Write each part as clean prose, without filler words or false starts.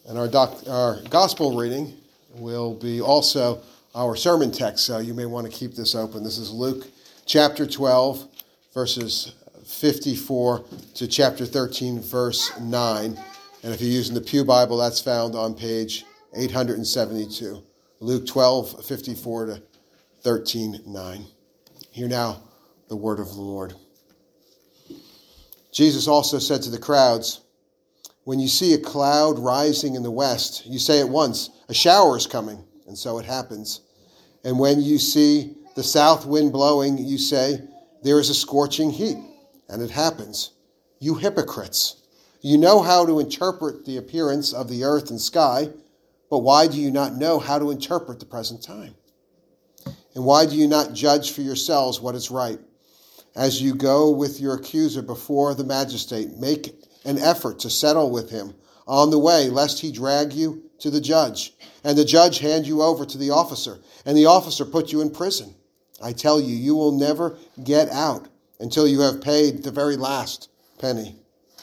And our gospel reading will be also our sermon text, so you may want to keep this open. This is Luke chapter 12, verses 54 to chapter 13, verse 9. And if you're using the Pew Bible, that's found on page 872. Luke 12, 54 to 13, 9. Hear now the word of the Lord. Jesus also said to the crowds, "When you see a cloud rising in the west, you say at once, 'A shower is coming,' and so it happens. And when you see the south wind blowing, you say, 'There is a scorching heat,' and it happens. You hypocrites! You know how to interpret the appearance of the earth and sky, but why do you not know how to interpret the present time? And why do you not judge for yourselves what is right? As you go with your accuser before the magistrate, make an effort to settle with him on the way, lest he drag you to the judge, and the judge hand you over to the officer, and the officer put you in prison. I tell you, you will never get out until you have paid the very last penny."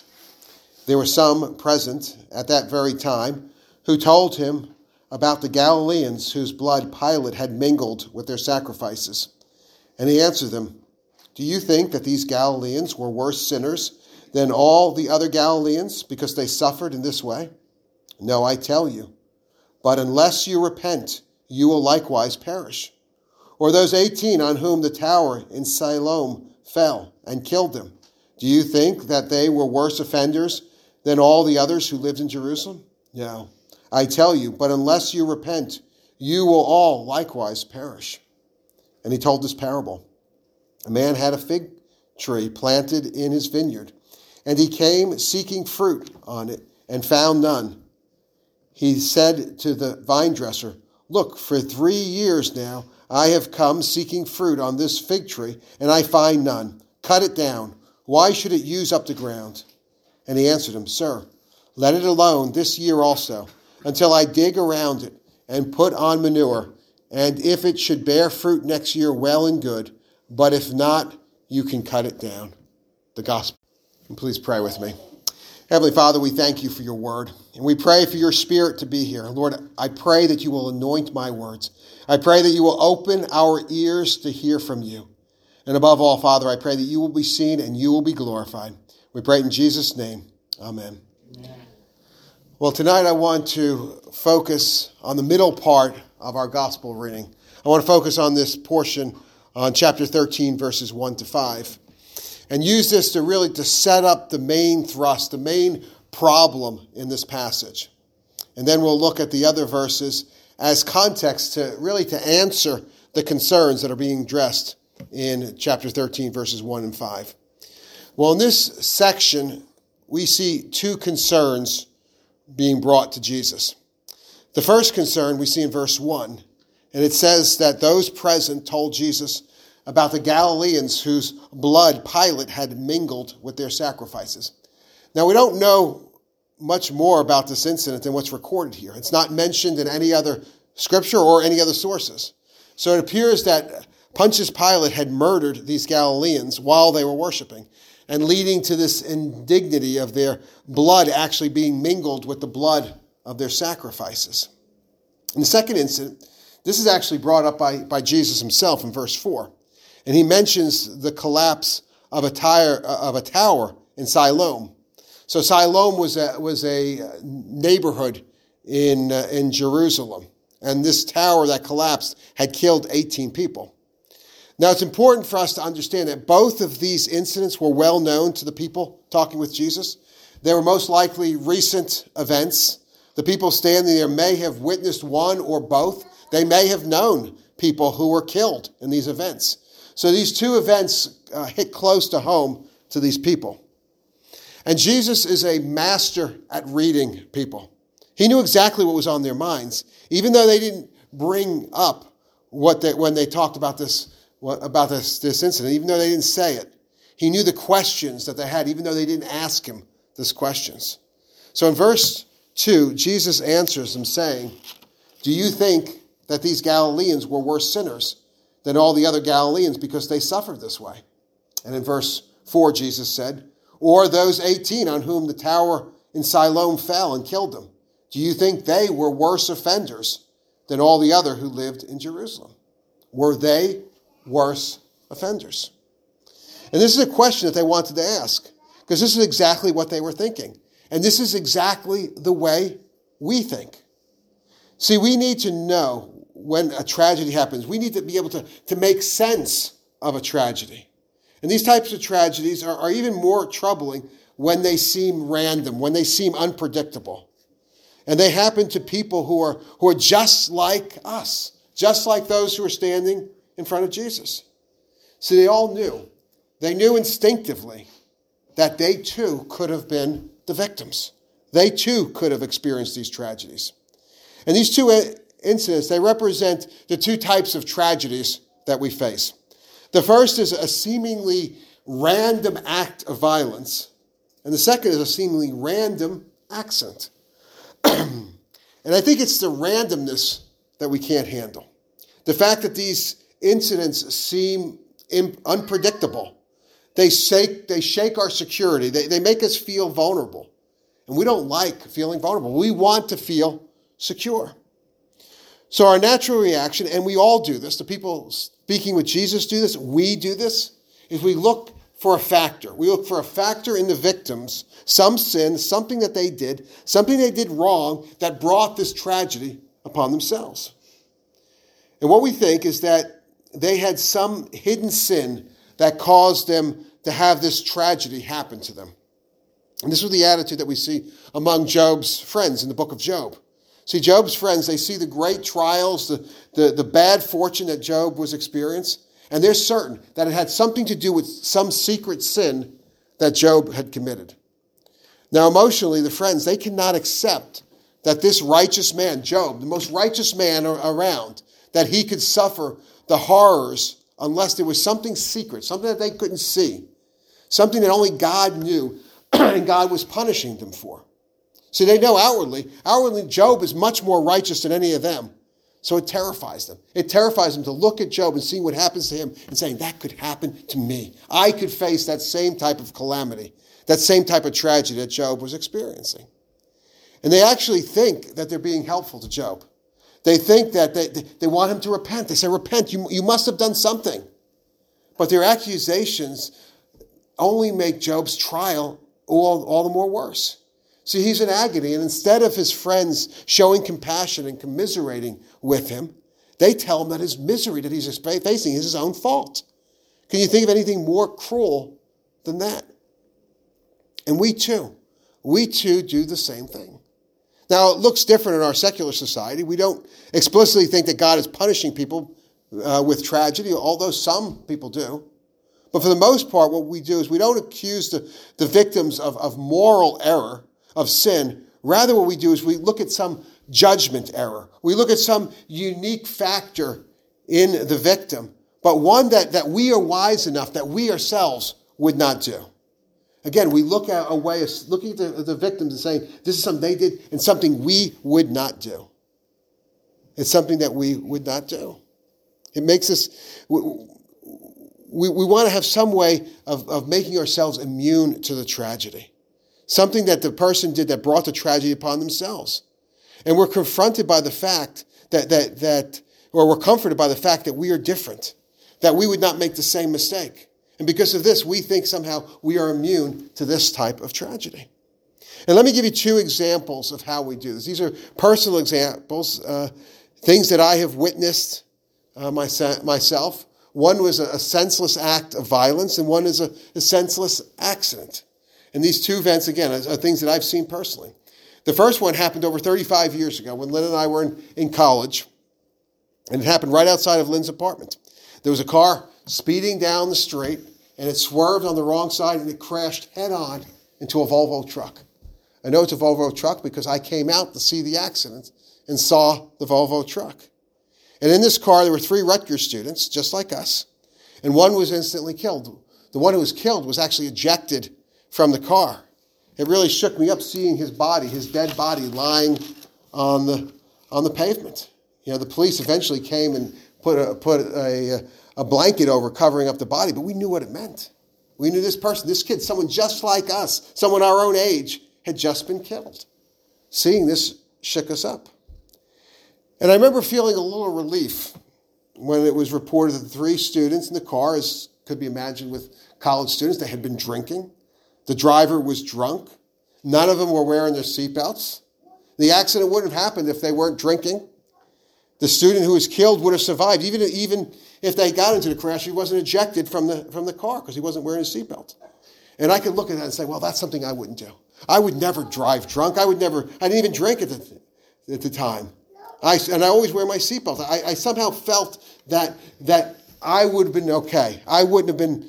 There were some present at that very time who told him about the Galileans whose blood Pilate had mingled with their sacrifices. And he answered them, "Do you think that these Galileans were worse sinners than all the other Galileans because they suffered in this way? No, I tell you. But unless you repent, you will likewise perish. Or those 18 on whom the tower in Siloam fell and killed them, do you think that they were worse offenders than all the others who lived in Jerusalem? No, I tell you, but unless you repent, you will all likewise perish." And he told this parable. A man had a fig tree planted in his vineyard, and he came seeking fruit on it and found none. He said to the vine dresser, "Look, for 3 years now I have come seeking fruit on this fig tree, and I find none. Cut it down. Why should it use up the ground?" And he answered him, "Sir, let it alone this year also, until I dig around it and put on manure. And if it should bear fruit next year, well and good. But if not, you can cut it down." The gospel. And please pray with me. Heavenly Father, we thank you for your word. And we pray for your spirit to be here. Lord, I pray that you will anoint my words. I pray that you will open our ears to hear from you. And above all, Father, I pray that you will be seen and you will be glorified. We pray in Jesus' name. Amen. Amen. Well, tonight I want to focus on the middle part of our gospel reading. I want to focus on this portion on chapter 13, verses 1 to 5. And use this to set up the main thrust, the main problem in this passage. And then we'll look at the other verses as context to answer the concerns that are being addressed in chapter 13, verses 1 and 5. Well, in this section, we see two concerns being brought to Jesus. The first concern we see in verse 1, and it says that those present told Jesus about the Galileans whose blood Pilate had mingled with their sacrifices. Now, we don't know much more about this incident than what's recorded here. It's not mentioned in any other scripture or any other sources. So it appears that Pontius Pilate had murdered these Galileans while they were worshiping, and leading to this indignity of their blood actually being mingled with the blood of their sacrifices. In the second incident, this is actually brought up by Jesus himself in verse 4. And he mentions the collapse of a tower in Siloam. So Siloam was a neighborhood in Jerusalem. And this tower that collapsed had killed 18 people. Now, it's important for us to understand that both of these incidents were well known to the people talking with Jesus. They were most likely recent events. The people standing there may have witnessed one or both. They may have known people who were killed in these events. So these two events hit close to home to these people. And Jesus is a master at reading people. He knew exactly what was on their minds, even though they didn't bring up when they talked about this incident, even though they didn't say it. He knew the questions that they had, even though they didn't ask him these questions. So in verse 2, Jesus answers them saying, "Do you think that these Galileans were worse sinners than all the other Galileans because they suffered this way?" And in verse 4, Jesus said, "Or those 18 on whom the tower in Siloam fell and killed them. Do you think they were worse offenders than all the other who lived in Jerusalem? Were they worse offenders? And this is a question that they wanted to ask, because this is exactly what they were thinking. And this is exactly the way we think. See, we need to know when a tragedy happens. We need to be able to make sense of a tragedy. And these types of tragedies are even more troubling when they seem random, when they seem unpredictable. And they happen to people who are just like us, just like those who are standing in front of Jesus. See, they all knew. They knew instinctively that they too could have been the victims. They too could have experienced these tragedies. And these two incidents, they represent the two types of tragedies that we face. The first is a seemingly random act of violence, and the second is a seemingly random accident. And I think it's the randomness that we can't handle. The fact that these incidents seem unpredictable. They shake our security. They make us feel vulnerable. And we don't like feeling vulnerable. We want to feel secure. So our natural reaction, and we all do this, the people speaking with Jesus do this, we do this, is we look for a factor. We look for a factor in the victims, some sin, something that they did, something they did wrong that brought this tragedy upon themselves. And what we think is that they had some hidden sin that caused them to have this tragedy happen to them. And this was the attitude that we see among Job's friends in the book of Job. See, Job's friends, they see the great trials, the bad fortune that Job was experiencing, and they're certain that it had something to do with some secret sin that Job had committed. Now, emotionally, the friends, they cannot accept that this righteous man, Job, the most righteous man around, that he could suffer the horrors unless there was something secret, something that they couldn't see, something that only God knew and God was punishing them for. So they know outwardly Job is much more righteous than any of them. So it terrifies them. It terrifies them to look at Job and see what happens to him and saying, that could happen to me. I could face that same type of calamity, that same type of tragedy that Job was experiencing. And they actually think that they're being helpful to Job. They think that they want him to repent. They say, repent, you must have done something. But their accusations only make Job's trial all the more worse. See, he's in agony, and instead of his friends showing compassion and commiserating with him, they tell him that his misery that he's facing is his own fault. Can you think of anything more cruel than that? And we too do the same thing. Now, it looks different in our secular society. We don't explicitly think that God is punishing people with tragedy, although some people do. But for the most part, what we do is we don't accuse the victims of moral error, of sin. Rather, what we do is we look at some judgment error. We look at some unique factor in the victim, but one that we are wise enough that we ourselves would not do. Again, we look at a way of looking at the victims and saying, this is something they did and something we would not do. It's something that we would not do. It makes us, we want to have some way of making ourselves immune to the tragedy. Something that the person did that brought the tragedy upon themselves. And we're confronted by the fact or we're comforted by the fact that we are different, that we would not make the same mistake. And because of this, we think somehow we are immune to this type of tragedy. And let me give you two examples of how we do this. These are personal examples, things that I have witnessed myself. One was a senseless act of violence, and one is a senseless accident. And these two events, again, are things that I've seen personally. The first one happened over 35 years ago when Lynn and I were in college, and it happened right outside of Lynn's apartment. There was a car speeding down the street, and it swerved on the wrong side, and it crashed head-on into a Volvo truck. I know it's a Volvo truck because I came out to see the accident and saw the Volvo truck. And in this car, there were 3 Rutgers students, just like us, and one was instantly killed. The one who was killed was actually ejected from the car. It really shook me up seeing his body, his dead body, lying on the pavement. You know, the police eventually came and put a blanket over covering up the body, but we knew what it meant. We knew this person, this kid, someone just like us, someone our own age, had just been killed. Seeing this shook us up. And I remember feeling a little relief when it was reported that the 3 students in the car, as could be imagined with college students, they had been drinking. The driver was drunk. None of them were wearing their seatbelts. The accident wouldn't have happened if they weren't drinking. The student who was killed would have survived. Even if they got into the crash, he wasn't ejected from the car because he wasn't wearing his seatbelt. And I could look at that and say, well, that's something I wouldn't do. I would never drive drunk. I didn't even drink at the time. I always wear my seatbelt. I somehow felt that I would have been okay. I wouldn't have been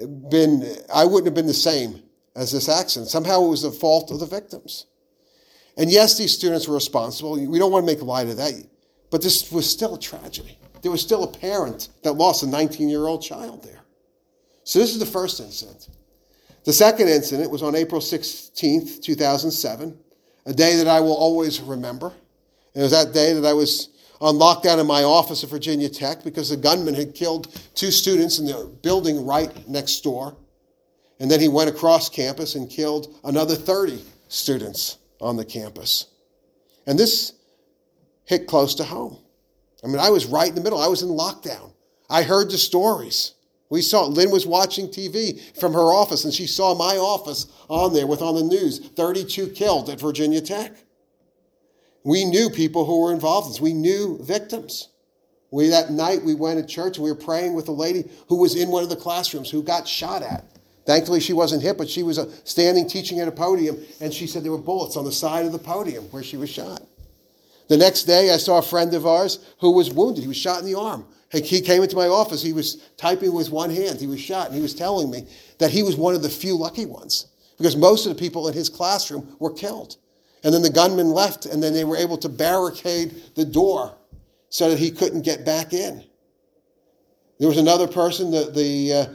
the same as this accident. Somehow it was the fault of the victims. And yes, these students were responsible. We don't want to make light of that. But this was still a tragedy. There was still a parent that lost a 19-year-old child there. So this is the first incident. The second incident was on April 16th, 2007, a day that I will always remember. It was that day that I was on lockdown in my office at Virginia Tech because the gunman had killed 2 students in the building right next door. And then he went across campus and killed another 30 students on the campus. And this hit close to home. I mean, I was right in the middle. I was in lockdown. I heard the stories. Lynn was watching TV from her office, and she saw my office on the news, 32 killed at Virginia Tech. We knew people who were involved in this. We knew victims. That night we went to church and we were praying with a lady who was in one of the classrooms who got shot at. Thankfully, she wasn't hit, but she was standing teaching at a podium, and she said there were bullets on the side of the podium where she was shot. The next day, I saw a friend of ours who was wounded. He was shot in the arm. He came into my office. He was typing with one hand. He was shot, and he was telling me that he was one of the few lucky ones because most of the people in his classroom were killed. And then the gunman left, and then they were able to barricade the door so that he couldn't get back in. There was another person, the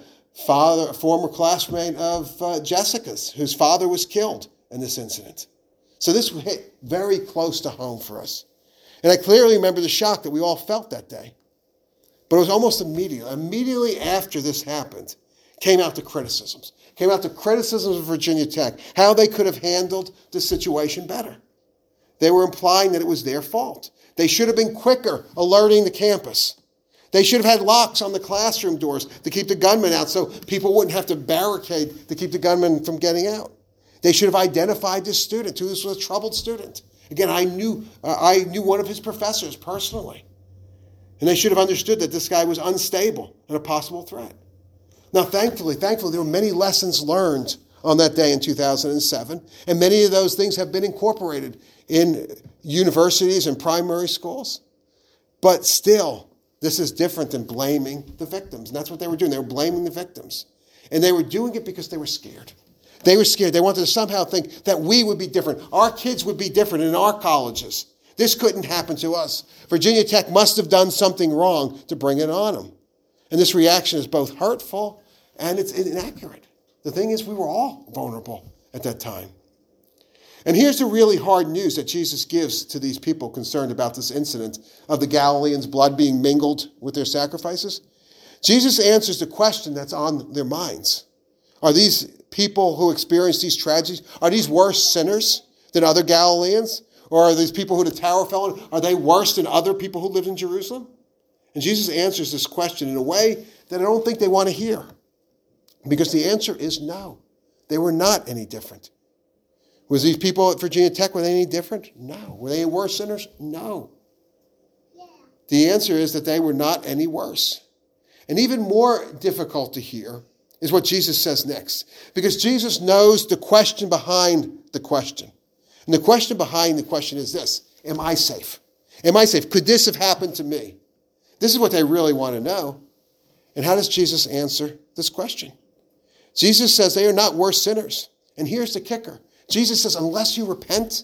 former classmate of Jessica's, whose father was killed in this incident. So this hit very close to home for us. And I clearly remember the shock that we all felt that day. But it was almost immediate. Immediately after this happened, came out the criticisms. Came out the criticisms of Virginia Tech, how they could have handled the situation better. They were implying that it was their fault. They should have been quicker alerting the campus. They should have had locks on the classroom doors to keep the gunman out so people wouldn't have to barricade to keep the gunman from getting out. They should have identified this student, who was a troubled student. Again, I knew one of his professors personally. And they should have understood that this guy was unstable and a possible threat. Now, thankfully, there were many lessons learned on that day in 2007, and many of those things have been incorporated in universities and primary schools. But still, this is different than blaming the victims. And that's what they were doing. They were blaming the victims. And they were doing it because they were scared. They were scared. They wanted to somehow think that we would be different. Our kids would be different in our colleges. This couldn't happen to us. Virginia Tech must have done something wrong to bring it on them. And this reaction is both hurtful and it's inaccurate. The thing is, we were all vulnerable at that time. And here's the really hard news that Jesus gives to these people concerned about this incident of the Galileans' blood being mingled with their sacrifices. Jesus answers the question that's on their minds. Are these people who experience these tragedies, are these worse sinners than other Galileans? Or are these people who the tower fell on, are they worse than other people who lived in Jerusalem? And Jesus answers this question in a way that I don't think they want to hear. Because the answer is no. They were not any different. Was these people at Virginia Tech, were they any different? No. Were they worse sinners? No. Yeah. The answer is that they were not any worse. And even more difficult to hear is what Jesus says next. Because Jesus knows the question behind the question. And the question behind the question is this: am I safe? Am I safe? Could this have happened to me? This is what they really want to know. And how does Jesus answer this question? Jesus says they are not worse sinners. And here's the kicker. Jesus says, unless you repent,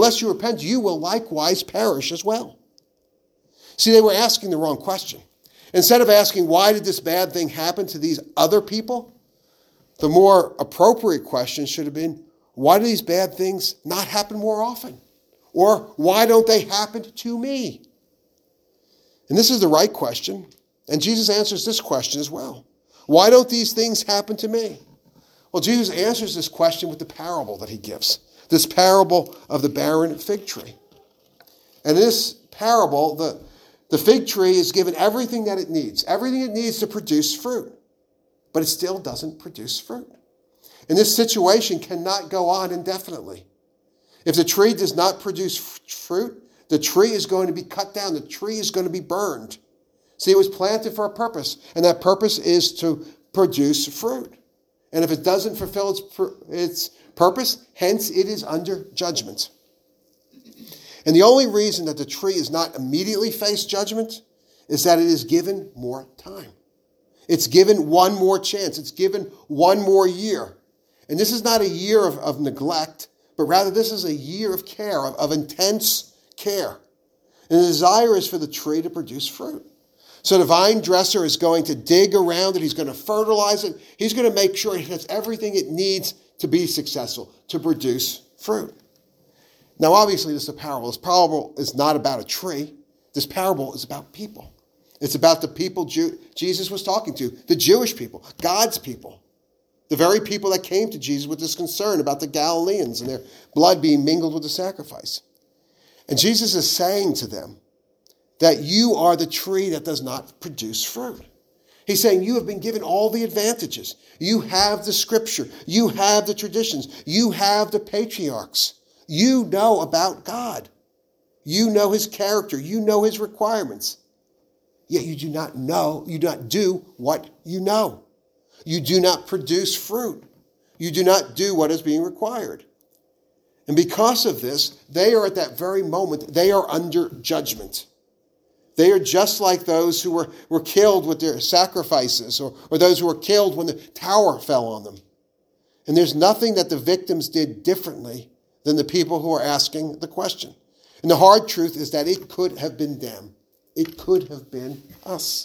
you will likewise perish as well. See, they were asking the wrong question. Instead of asking, why did this bad thing happen to these other people? The more appropriate question should have been, why do these bad things not happen more often? Or why don't they happen to me? And this is the right question. And Jesus answers this question as well. Why don't these things happen to me? Well, Jesus answers this question with the parable that he gives. This parable of the barren fig tree. And in this parable, the fig tree is given everything that it needs to produce fruit, but it still doesn't produce fruit. And this situation cannot go on indefinitely. If the tree does not produce fruit, the tree is going to be cut down. The tree is going to be burned. See, it was planted for a purpose, and that purpose is to produce fruit. And if it doesn't fulfill its purpose, hence it is under judgment. And the only reason that the tree is not immediately faced judgment is that it is given more time. It's given one more chance. It's given one more year. And this is not a year of neglect, but rather this is a year of care, of intense care. And the desire is for the tree to produce fruit. So the vine dresser is going to dig around it. He's going to fertilize it. He's going to make sure it has everything it needs to be successful, to produce fruit. Now, obviously, this is a parable. This parable is not about a tree. This parable is about people. It's about the people Jesus was talking to, the Jewish people, God's people, the very people that came to Jesus with this concern about the Galileans and their blood being mingled with the sacrifice. And Jesus is saying to them that you are the tree that does not produce fruit. He's saying you have been given all the advantages. You have the scripture. You have the traditions. You have the patriarchs. You know about God. You know his character. You know his requirements. Yet you do not know, you do not do what you know. You do not produce fruit. You do not do what is being required. And because of this, they are at that very moment, they are under judgment. They are just like those who were killed with their sacrifices or those who were killed when the tower fell on them. And there's nothing that the victims did differently than the people who are asking the question. And the hard truth is that it could have been them. It could have been us.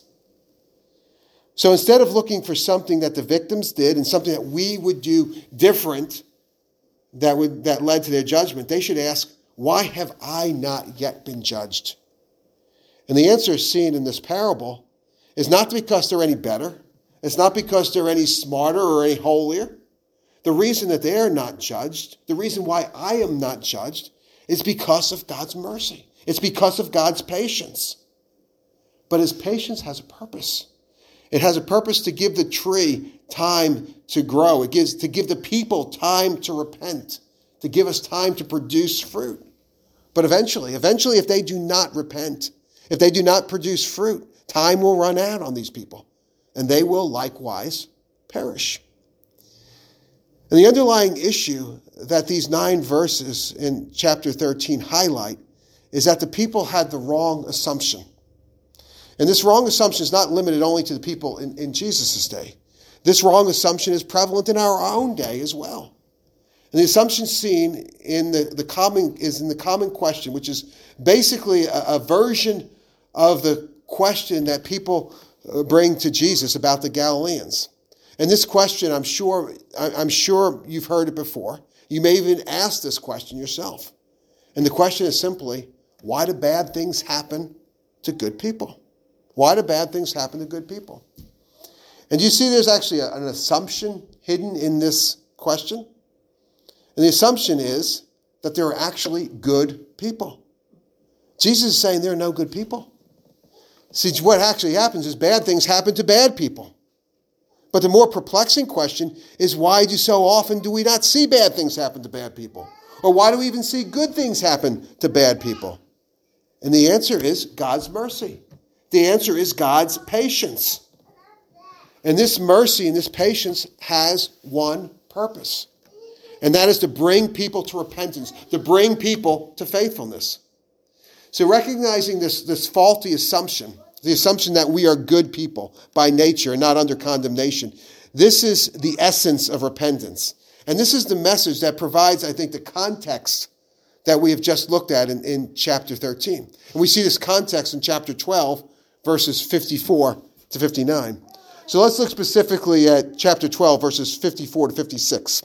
So instead of looking for something that the victims did and something that we would do different that led to their judgment, they should ask, why have I not yet been judged? And the answer seen in this parable is not because they're any better. It's not because they're any smarter or any holier. The reason that they are not judged, the reason why I am not judged, is because of God's mercy. It's because of God's patience. But his patience has a purpose. It has a purpose to give the tree time to grow. It gives to give the people time to repent, to give us time to produce fruit. But eventually, if they do not repent, if they do not produce fruit, time will run out on these people, and they will likewise perish. And the underlying issue that these 9 verses in chapter 13 highlight is that the people had the wrong assumption. And this wrong assumption is not limited only to the people in Jesus' day. This wrong assumption is prevalent in our own day as well. And the assumption seen in the common question, which is basically a version of the question that people bring to Jesus about the Galileans. And this question, I'm sure you've heard it before. You may even ask this question yourself. And the question is simply, why do bad things happen to good people? Why do bad things happen to good people? And you see there's actually an assumption hidden in this question. And the assumption is that there are actually good people. Jesus is saying there are no good people. See, what actually happens is bad things happen to bad people. But the more perplexing question is, why so often do we not see bad things happen to bad people? Or why do we even see good things happen to bad people? And the answer is God's mercy. The answer is God's patience. And this mercy and this patience has one purpose. And that is to bring people to repentance, to bring people to faithfulness. So recognizing this faulty assumption, the assumption that we are good people by nature and not under condemnation, this is the essence of repentance. And this is the message that provides, I think, the context that we have just looked at in chapter 13. And we see this context in chapter 12, verses 54 to 59. So let's look specifically at chapter 12, verses 54 to 56.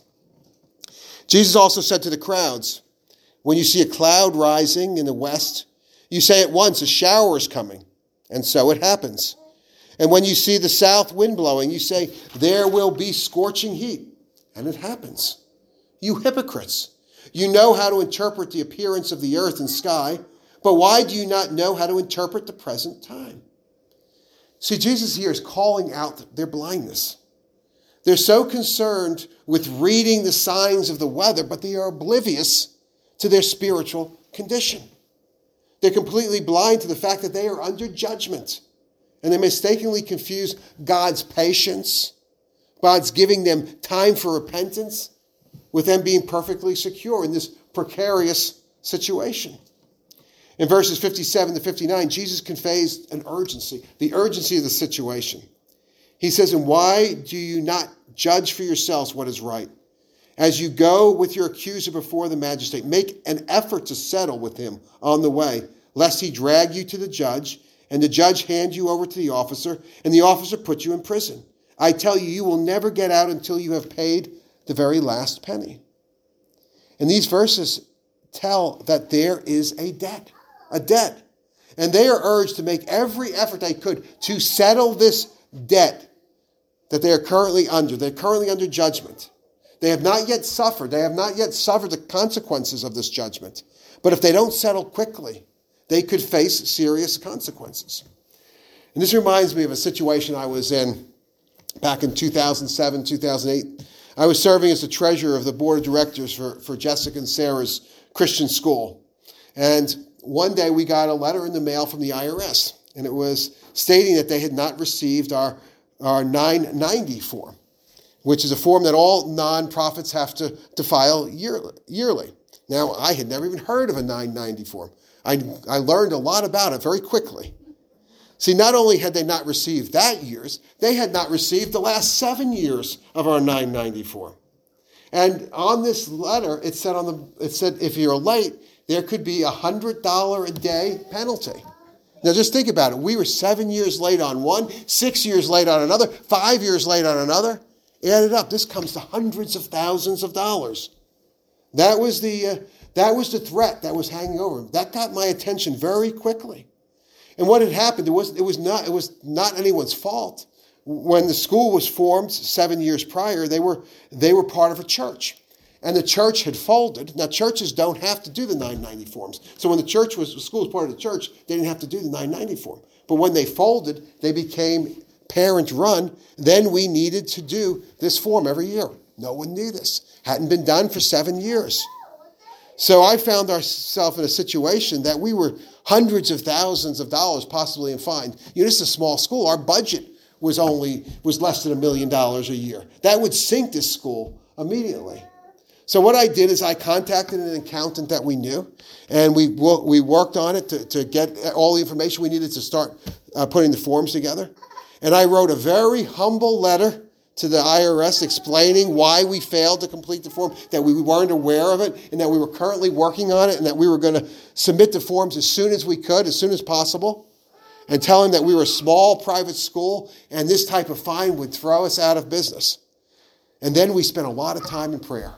Jesus also said to the crowds, when you see a cloud rising in the west, you say at once, a shower is coming. And so it happens. And when you see the south wind blowing, you say, there will be scorching heat. And it happens. You hypocrites, you know how to interpret the appearance of the earth and sky, But why do you not know how to interpret the present time? See, Jesus here is calling out their blindness. They're so concerned with reading the signs of the weather, but they are oblivious to their spiritual condition. They're completely blind to the fact that they are under judgment. And they mistakenly confuse God's patience, God's giving them time for repentance, with them being perfectly secure in this precarious situation. In verses 57 to 59, Jesus conveys an urgency, the urgency of the situation. He says, and why do you not judge for yourselves what is right? As you go with your accuser before the magistrate, make an effort to settle with him on the way, lest he drag you to the judge, and the judge hand you over to the officer, and the officer put you in prison. I tell you, you will never get out until you have paid the very last penny. And these verses tell that there is a debt. And they are urged to make every effort they could to settle this debt that they are currently under. They're currently under judgment. They have not yet suffered. They have not yet suffered the consequences of this judgment. But if they don't settle quickly, they could face serious consequences. And this reminds me of a situation I was in back in 2007, 2008. I was serving as the treasurer of the board of directors for Jessica and Sarah's Christian school. And one day we got a letter in the mail from the IRS, and it was stating that they had not received our 990 form, which is a form that all nonprofits have to file yearly. Now, I had never even heard of a 990 form. I learned a lot about it very quickly. See, not only had they not received that year's, they had not received the last 7 years of our 990 form. And on this letter, it said if you're late, there could be a $100 a day penalty. Now just think about it. We were 7 years late on one, 6 years late on another, 5 years late on another. Added up, this comes to hundreds of thousands of dollars. That was the threat that was hanging over him. That got my attention very quickly. And what had happened, it was not anyone's fault. When the school was formed 7 years prior, they were part of a church. And the church had folded. Now, churches don't have to do the 990 forms. So when the school was part of the church, they didn't have to do the 990 form. But when they folded, they became parent-run. Then we needed to do this form every year. No one knew this. Hadn't been done for 7 years. So I found ourselves in a situation that we were hundreds of thousands of dollars possibly in fines. You know, this is a small school. Our budget was less than $1 million a year. That would sink this school immediately. So what I did is I contacted an accountant that we knew, and we worked on it to get all the information we needed to start putting the forms together. And I wrote a very humble letter to the IRS explaining why we failed to complete the form, that we weren't aware of it, and that we were currently working on it, and that we were going to submit the forms as soon as we could, as soon as possible, and tell him that we were a small private school, and this type of fine would throw us out of business. And then we spent a lot of time in prayer.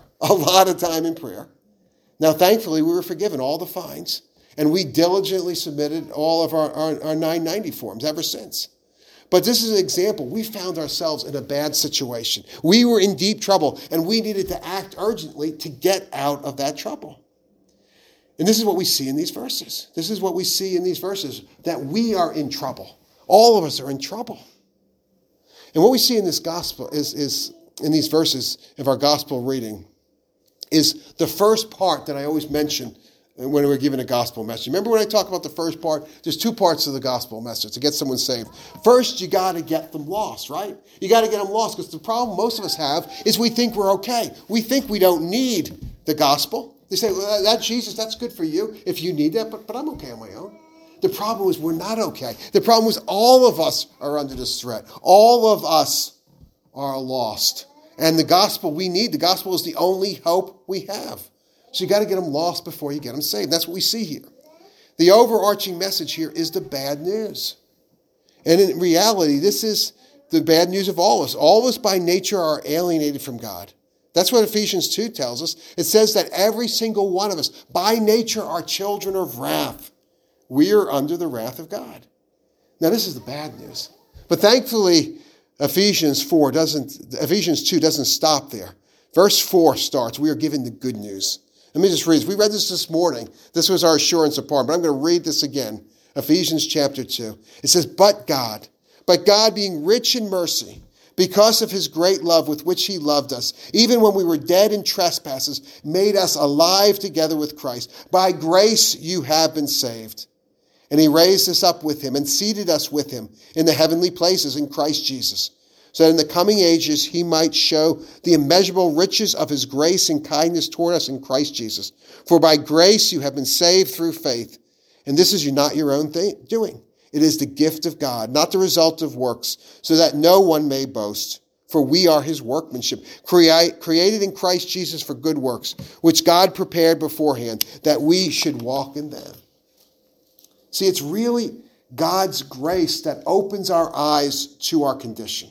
Now, thankfully, we were forgiven all the fines, and we diligently submitted all of our 990 forms ever since. But this is an example. We found ourselves in a bad situation. We were in deep trouble, and we needed to act urgently to get out of that trouble. And this is what we see in these verses. That we are in trouble. All of us are in trouble. And what we see in this gospel is in these verses of our gospel reading is the first part that I always mention when we're given a gospel message. Remember when I talk about the first part? There's two parts of the gospel message to get someone saved. First, you got to get them lost, right? You got to get them lost, because the problem most of us have is we think we're okay. We think we don't need the gospel. They say, well, that Jesus, that's good for you if you need that, but I'm okay on my own. The problem is we're not okay. The problem is all of us are under this threat. All of us are lost. And the gospel we need, the gospel is the only hope we have. So you got to get them lost before you get them saved. That's what we see here. The overarching message here is the bad news. And in reality, this is the bad news of all of us. All of us by nature are alienated from God. That's what Ephesians 2 tells us. It says that every single one of us, by nature, are children of wrath. We are under the wrath of God. Now, this is the bad news. But thankfully, Ephesians 2 doesn't stop there. Verse 4 starts, we are given the good news. Let me just read this. We read this morning. This was our assurance upon, but I'm going to read this again. Ephesians chapter 2. It says, but God being rich in mercy, because of his great love with which he loved us, even when we were dead in trespasses, made us alive together with Christ. By grace you have been saved. And he raised us up with him and seated us with him in the heavenly places in Christ Jesus, so that in the coming ages he might show the immeasurable riches of his grace and kindness toward us in Christ Jesus. For by grace you have been saved through faith. And this is not your own doing. It is the gift of God, not the result of works, so that no one may boast. For we are his workmanship, created in Christ Jesus for good works, which God prepared beforehand, that we should walk in them. See, it's really God's grace that opens our eyes to our condition.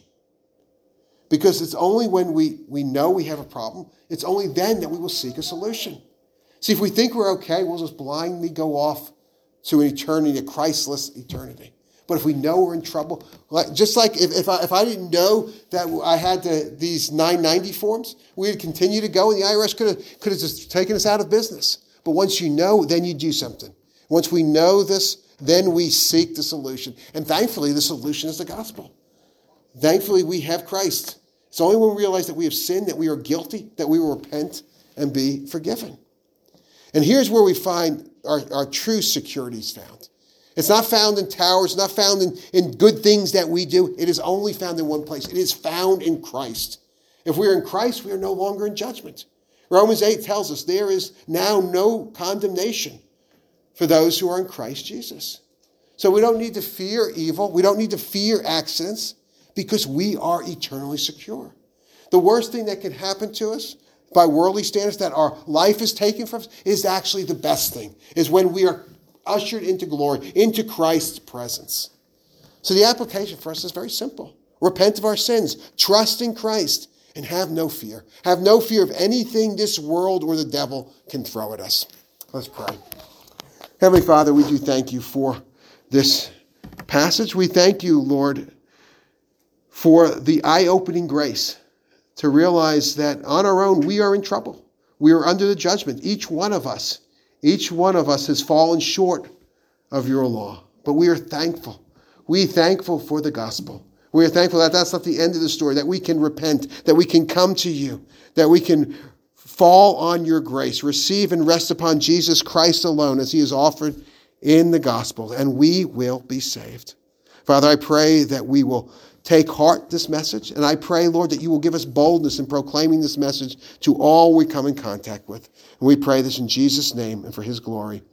Because it's only when we know we have a problem, it's only then that we will seek a solution. See, if we think we're okay, we'll just blindly go off to an eternity, a Christless eternity. But if we know we're in trouble, just like if I didn't know that I had these 990 forms, we'd continue to go, and the IRS could have just taken us out of business. But once you know, then you do something. Once we know this, then we seek the solution. And thankfully, the solution is the gospel. Thankfully, we have Christ. It's only when we realize that we have sinned, that we are guilty, that we will repent and be forgiven. And here's where we find our true security is found. It's not found in towers, it's not found in good things that we do. It is only found in one place. It is found in Christ. If we are in Christ, we are no longer in judgment. Romans 8 tells us there is now no condemnation for those who are in Christ Jesus. So we don't need to fear evil. We don't need to fear accidents because we are eternally secure. The worst thing that can happen to us by worldly standards, that our life is taken from us, is actually the best thing, is when we are ushered into glory, into Christ's presence. So the application for us is very simple. Repent of our sins, trust in Christ, and have no fear. Have no fear of anything this world or the devil can throw at us. Let's pray. Heavenly Father, we do thank you for this passage. We thank you, Lord, for the eye-opening grace to realize that on our own we are in trouble. We are under the judgment. Each one of us has fallen short of your law. But we are thankful. We are thankful for the gospel. We are thankful that that's not the end of the story, that we can repent, that we can come to you, that we can fall on your grace, receive and rest upon Jesus Christ alone as he is offered in the gospel, and we will be saved. Father, I pray that we will take heart this message, and I pray, Lord, that you will give us boldness in proclaiming this message to all we come in contact with. And we pray this in Jesus' name and for his glory.